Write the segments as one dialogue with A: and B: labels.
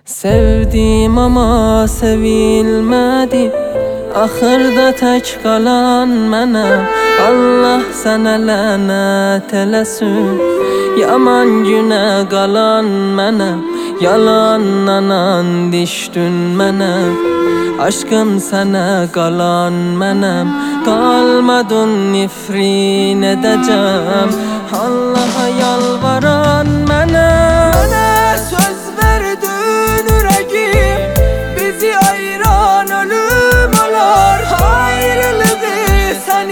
A: Sevdim ama sevilmedim, ahırda tek kalan mənəm. Allah sənə lənət eləsin, yaman günə qalan mənəm. Yalanlanan düşdün mənəm, aşkım sənə qalan mənəm. Qalmadın nifrin edəcəm, Allaha yalvaran mənəm. Mənə söz verdin ürəgim, bizi ayıran ölüm olar. Ayrılığı sen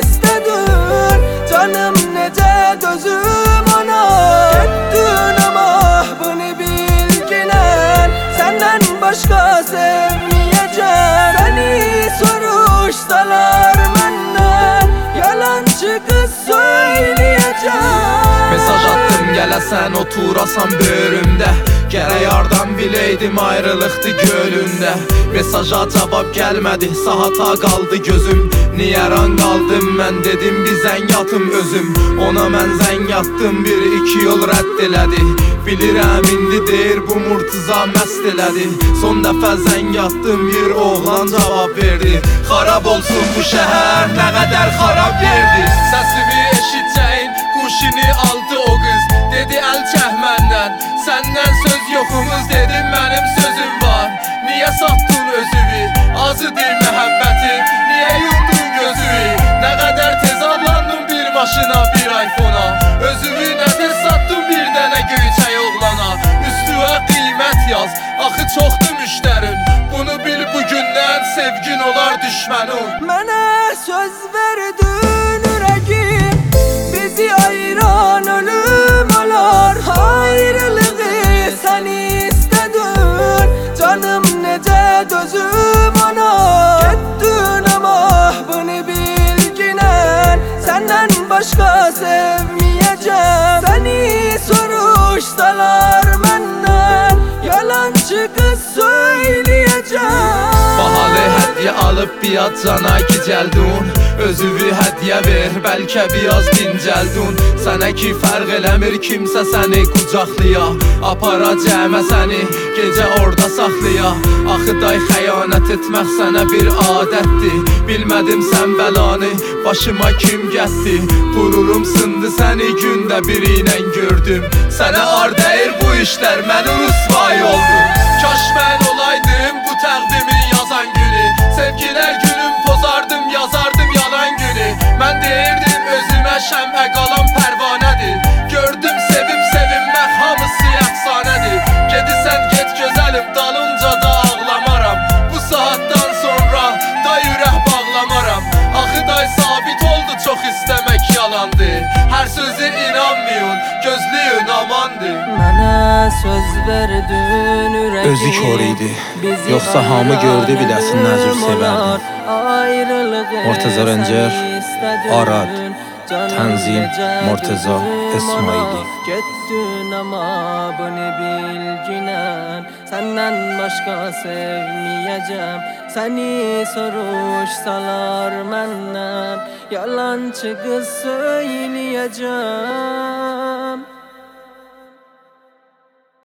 A: istedin, canım necə dözüm ona. Etdin ama bunu bilginən, senden başka sevmeyeceğim. Seni soruşsalar məndən, yalancı kız söyleyeceğim.
B: Mesaj attım gələsən oturasan bölümdə, gərək yardan bileydim ayrılıqdı gölündə. Mesaja cavab gəlmədi, saata qaldı gözüm. Niyə ran qaldım mən dedim bir zəng atım özüm. Ona mən zəng attım, bir iki yol rədd elədi. Bilirəm indi deyir bu Murtuza məst elədi. Son dəfə zəng attım, bir oğlan cavab verdi. Xarab olsun bu şəhər, nə qədər xarab verdi. Səsimi eşitcəyin quşini aldı o qız, dedi əl çək məndən, səndən söz yoxumuz, dedim mənim sözüm var. Niyə satdın özünü, azıdır məhəbbətim, niyə yumdun gözünü? Nə qədər tez avlandın bir maşına, bir iPhone-a. Özünü nə tez satdın bir dənə göyçək oğlana. Üstüə qiymət yaz, axı çoxdur müştərin. Bunu bil bugündən sevgin olar düşmənin.
A: Mənə söz verdin ürəgim, bizi ayıran ölüm olar. Ayrılığı sen istedin, canım necə dözüm ona. Getdin ama bunu bilginən, senden başka sevmeyeceğim. Seni soruşsalar məndən, yalancı kız söyleyeceğim.
B: Bahalı hədiyyə alıb biat cana gicəldun. Özüvü hədiyyə ver, bəlkə biraz dincəldun. Sənə ki fərq eləmir kimsə səni qucaqlıya. Aparacağımə səni gecə orada saxlıya. Axı day xəyanət etmək sənə bir adətdir. Bilmədim sən bəlanı başıma kim gətdi. Qururum sındı səni gündə biri ilə gördüm. Sənə ar dəyir bu işlər, məni rüsvay oldu. Kaş mən olaydım bu təqdimin yazan günü. Sevgilər günüm pozardım, yazardım yalan günü. Mən deyirdim özümə şəmə qalan pərvanədir. Gördüm sevib sevinmək hamısı əfsanədir. Gedisən get gözəlim, dalınca da ağlamaram. Bu saatdan sonra da ürək bağlamaram. Axı day sabit oldu çox istəmək yalandı. Hər sözə inanmayın, gözləyin amandır.
A: Mənə söz verdin ürəgim,
C: Özü kör idi, yoxsa hamı gördü biləsin nəzür sevərdi. Murteza Rəncər, Arad, Tənzim, Murteza İsmaili.
A: Getdin ama bunu bilginən, senden başka sevmeyeceğim. Seni soruşsalar məndən, yalancı kız söyleyeceğim.